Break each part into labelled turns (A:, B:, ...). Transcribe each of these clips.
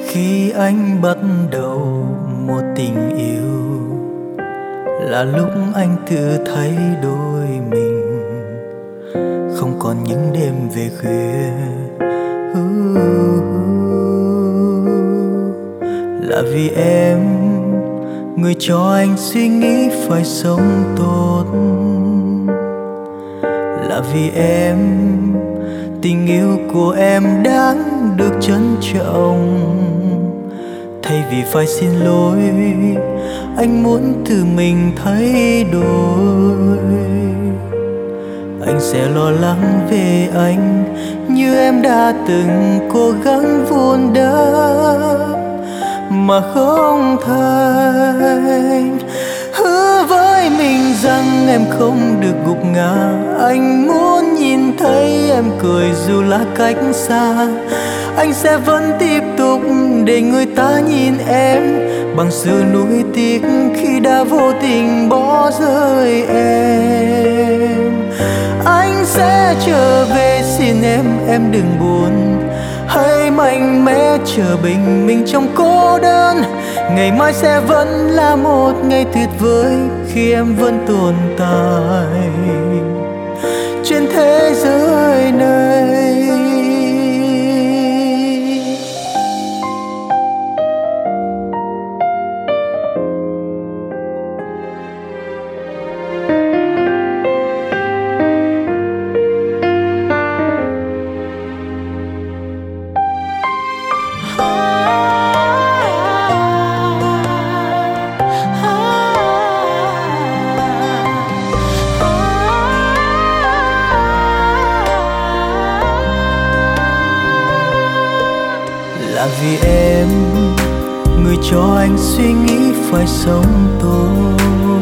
A: Khi anh bắt đầu một tình yêu là lúc anh tự thấy đôi mình không còn những đêm về khuya. Là vì em, người cho anh suy nghĩ phải sống tốt. Là vì em, tình yêu của em đáng được trân trọng. Thay vì phải xin lỗi, anh muốn tự mình thay đổi. Anh sẽ lo lắng về anh như em đã từng cố gắng vun đắp mà không thành. Hứa với mình rằng em không được gục ngã. Anh muốn nhìn thấy em cười dù là cách xa. Anh sẽ vẫn tiếp tục để người ta nhìn em bằng sự nuối tiếc khi đã vô tình bỏ rơi em. Anh sẽ trở về, xin em đừng buồn. Hãy mạnh mẽ chờ bình minh trong cô đơn. Ngày mai sẽ vẫn là một ngày tuyệt vời khi em vẫn tồn tại trên thế giới này. Là vì em, người cho anh suy nghĩ phải sống tốt.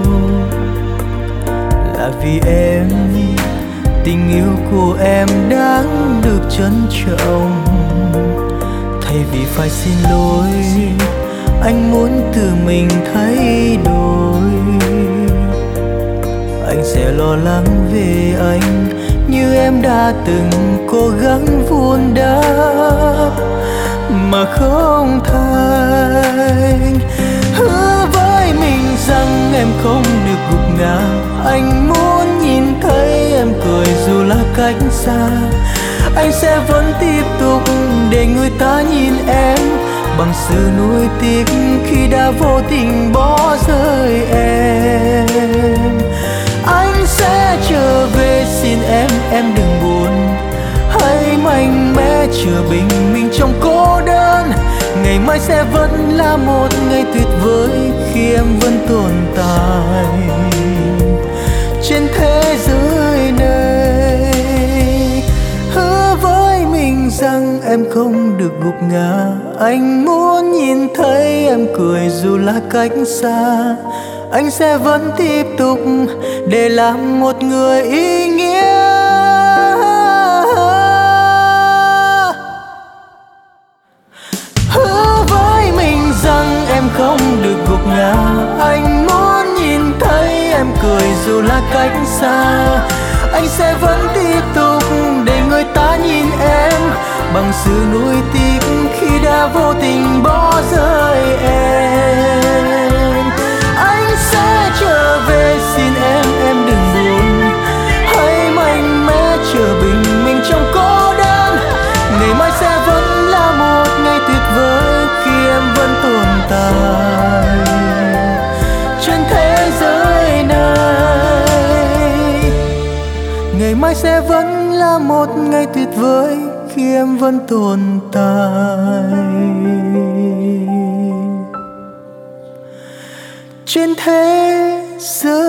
A: Là vì em, tình yêu của em đáng được trân trọng. Thay vì phải xin lỗi, anh muốn tự mình thay đổi. Anh sẽ lo lắng về anh như em đã từng cố gắng vun đắp mà không thành. Hứa với mình rằng em không được gục ngã. Anh muốn nhìn thấy em cười dù là cách xa. Anh sẽ vẫn tiếp tục để người ta nhìn em bằng sự nuối tiếc khi đã vô tình bỏ rơi em. Anh sẽ trở về, xin em đừng buồn. Hãy mạnh mẽ chờ bình minh trong cô đơn. Ngày mai sẽ vẫn là một ngày tuyệt vời khi em vẫn tồn tại trên thế giới này. Hứa với mình rằng em không được gục ngã. Anh muốn nhìn thấy em cười dù là cách xa. Anh sẽ vẫn tiếp tục để làm một người ý nghĩa. Hứa với mình rằng em không được gục ngã. Anh muốn nhìn thấy em cười dù là cách xa. Anh sẽ vẫn tiếp tục để người ta nhìn em bằng sự nuối tiếc khi đã vô tình bỏ rơi em. Anh sẽ trở về, xin em đừng buồn. Hãy mạnh mẽ chờ bình minh trong cô đơn. Ngày mai sẽ vẫn là một ngày tuyệt vời khi em vẫn tồn tại trên thế giới này. Ngày mai sẽ vẫn là một ngày tuyệt vời khi em vẫn tồn tại trên thế giới.